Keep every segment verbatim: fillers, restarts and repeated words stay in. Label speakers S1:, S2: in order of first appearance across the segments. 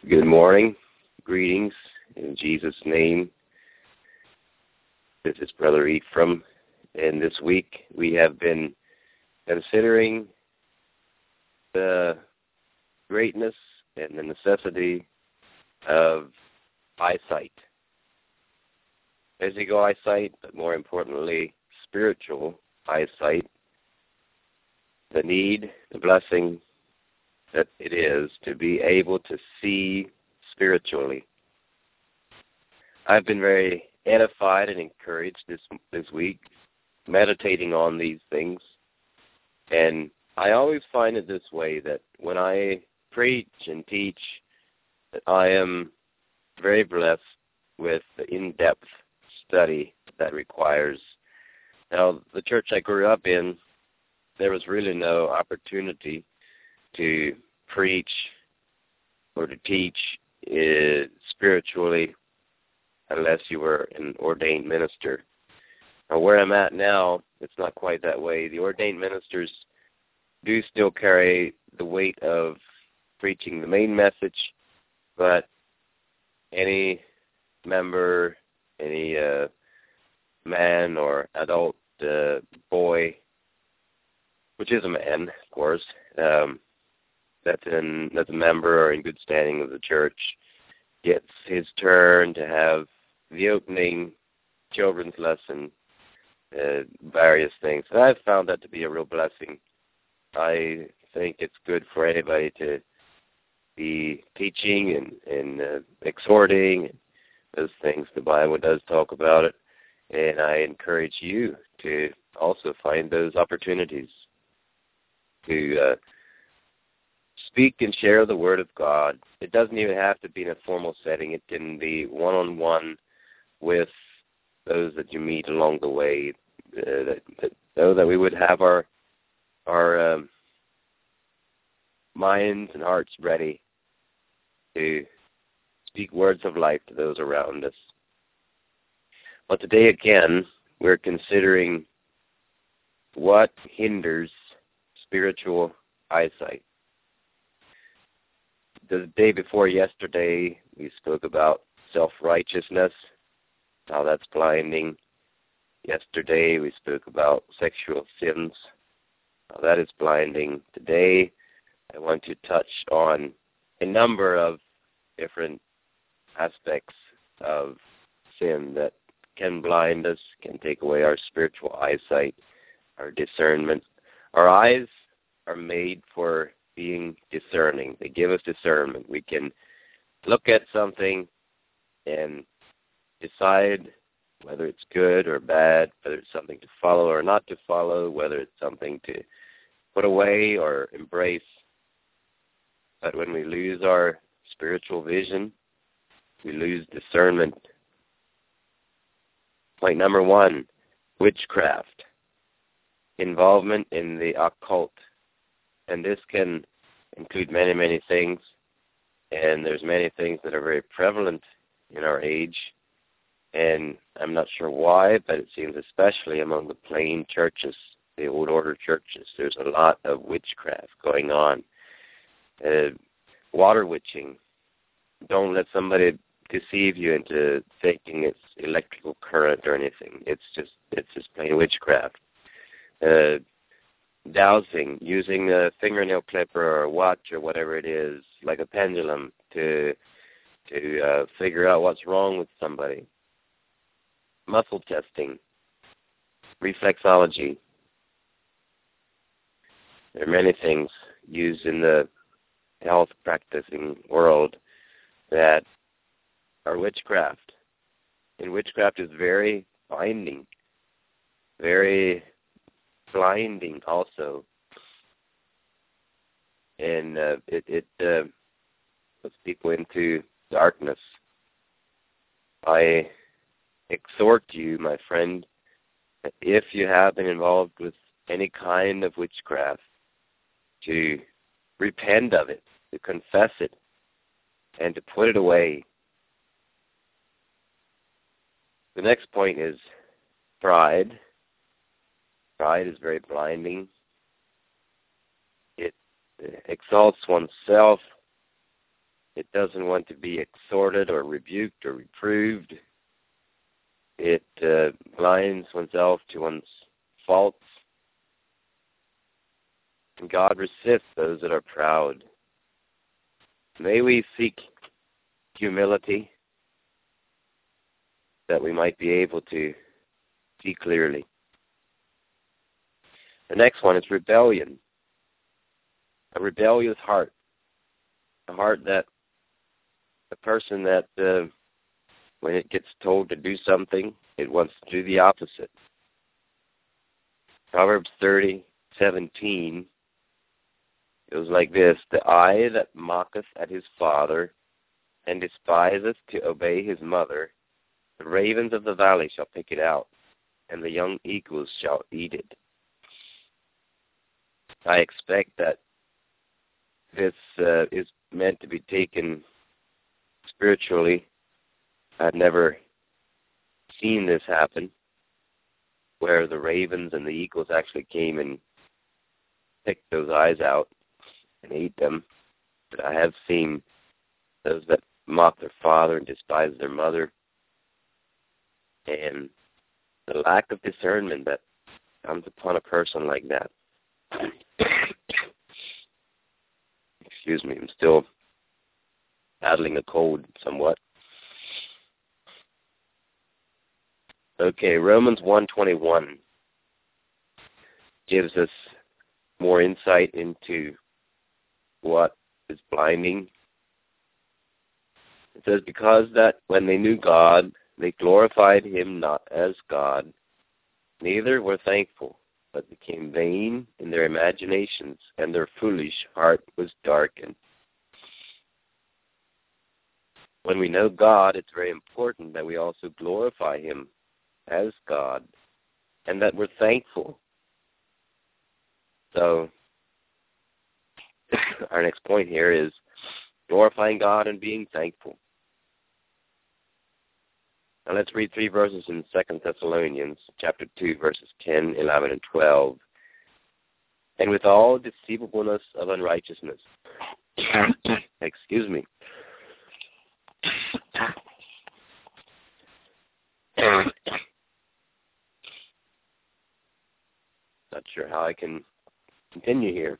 S1: Good morning. Greetings in Jesus' name. This is Brother Ephraim, and this week we have been considering the greatness and the necessity of eyesight. Physical eyesight, but more importantly, spiritual eyesight. The need, the blessing that it is to be able to see spiritually. I've been very edified and encouraged this this week, meditating on these things. And I always find it this way, that when I preach and teach, that I am very blessed with the in-depth study that requires. Now, the church I grew up in, there was really no opportunity to preach or to teach uh, spiritually unless you were an ordained minister. Now, where I'm at now, it's not quite that way. The ordained ministers do still carry the weight of preaching the main message, but any member, any uh, man or adult uh, boy, which is a man, of course, um, that's, in, that's a member or in good standing of the church, gets his turn to have the opening children's lesson, uh, various things. And I've found that to be a real blessing. I think it's good for anybody to be teaching and, and uh, exhorting those things. The Bible does talk about it, and I encourage you to also find those opportunities to uh, speak and share the Word of God. It doesn't even have to be in a formal setting. It can be one-on-one with those that you meet along the way, uh, that, that, so that we would have our our um, minds and hearts ready to speak words of life to those around us. But today, again, we're considering what hinders spiritual eyesight. The day before yesterday, we spoke about self-righteousness, how that's blinding. Yesterday, we spoke about sexual sins, how that is blinding. Today, I want to touch on a number of different aspects of sin that can blind us, can take away our spiritual eyesight, our discernment. Our eyes are made for being discerning. They give us discernment. We can look at something and decide whether it's good or bad, whether it's something to follow or not to follow, whether it's something to put away or embrace. But when we lose our spiritual vision, we lose discernment. Point number one, witchcraft, involvement in the occult. And this can include many, many things. And there's many things that are very prevalent in our age. And I'm not sure why, but it seems especially among the plain churches, the old order churches, there's a lot of witchcraft going on. Uh, water witching. Don't let somebody deceive you into thinking it's electrical current or anything. It's just it's just plain witchcraft. Uh, dowsing, using a fingernail clipper or a watch or whatever it is, like a pendulum, to to uh, figure out what's wrong with somebody. Muscle testing, reflexology. There are many things used in the health practicing world that are witchcraft. And witchcraft is very binding, very blinding also. And uh, it, it uh, puts people into darkness. I exhort you, my friend, that if you have been involved with any kind of witchcraft, to repent of it, to confess it, and to put it away. The next point is pride. Pride is very blinding. It exalts oneself It doesn't want to be exhorted or rebuked or reproved. It uh, blinds oneself to one's faults. And God resists those that are proud. May we seek humility that we might be able to see clearly. The next one is rebellion. A rebellious heart. A heart that, a person that uh, when it gets told to do something, it wants to do the opposite. Proverbs thirty seventeen goes like this: the eye that mocketh at his father, and despiseth to obey his mother, the ravens of the valley shall pick it out, and the young eagles shall eat it. I expect that this uh, is meant to be taken spiritually. I've never seen this happen, where the ravens and the eagles actually came and picked those eyes out and ate them. But I have seen those that mock their father and despise their mother, and the lack of discernment that comes upon a person like that. Excuse me, I'm still battling a cold somewhat. Okay, Romans one twenty-one gives us more insight into what is blinding. It says, because that when they knew God, they glorified him not as God, neither were thankful, but became vain in their imaginations, and their foolish heart was darkened. When we know God, it's very important that we also glorify him as God, and that we're thankful. So, our next point here is glorifying God and being thankful. Now let's read three verses in Second Thessalonians, chapter two, verses ten, eleven, and twelve. And with all deceivableness of unrighteousness, excuse me, not sure how I can continue here.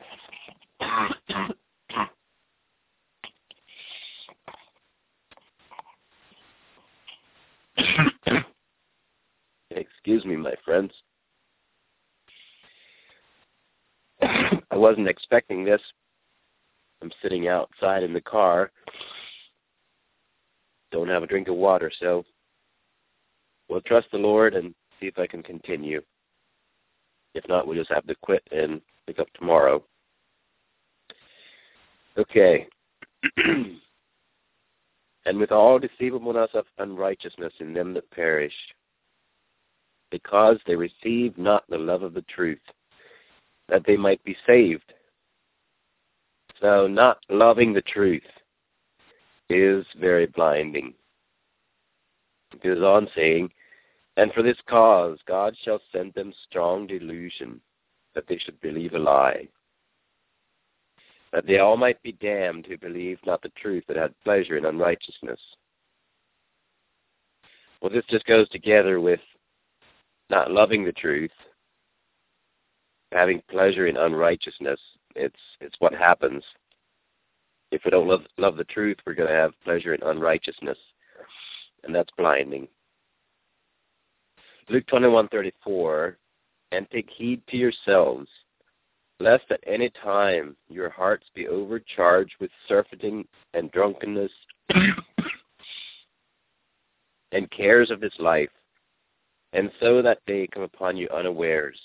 S1: Excuse me, my friends. I wasn't expecting this. I'm sitting outside in the car. Don't have a drink of water, so we'll trust the Lord and see if I can continue. If not, we'll just have to quit and pick up tomorrow. Okay. And with all deceivableness of unrighteousness in them that perish, because they receive not the love of the truth, that they might be saved. So not loving the truth is very blinding. It goes on saying, and for this cause God shall send them strong delusion, that they should believe a lie, that they all might be damned who believed not the truth, that had pleasure in unrighteousness. Well, this just goes together with not loving the truth, having pleasure in unrighteousness. It's it's what happens. If we don't love, love the truth, we're going to have pleasure in unrighteousness, and that's blinding. Luke twenty-one thirty-four, and take heed to yourselves, lest at any time your hearts be overcharged with surfeiting and drunkenness and cares of this life, and so that day come upon you unawares.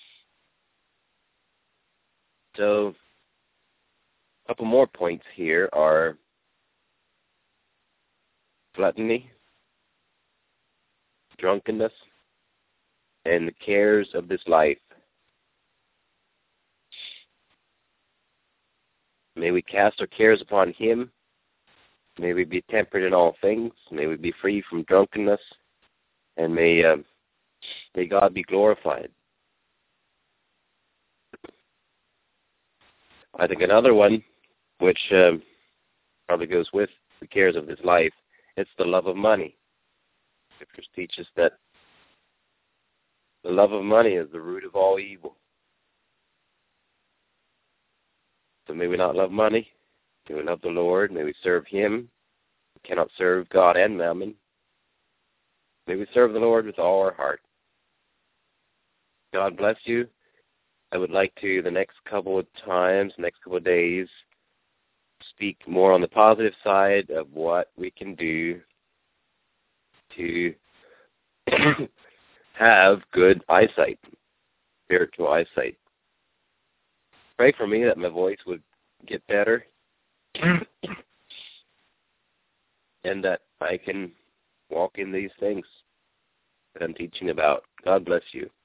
S1: So, a couple more points here are gluttony, drunkenness, and the cares of this life. May we cast our cares upon him. May we be temperate in all things. May we be free from drunkenness. And may, uh, may God be glorified. I think another one, which uh, probably goes with the cares of this life. It's the love of money. Scriptures teach us that the love of money is the root of all evil. So may we not love money. May we love the Lord. May we serve Him. We cannot serve God and mammon. May we serve the Lord with all our heart. God bless you. I would like to, the next couple of times, next couple of days, speak more on the positive side of what we can do to have good eyesight, spiritual eyesight. Pray for me that my voice would get better and that I can walk in these things that I'm teaching about. God bless you.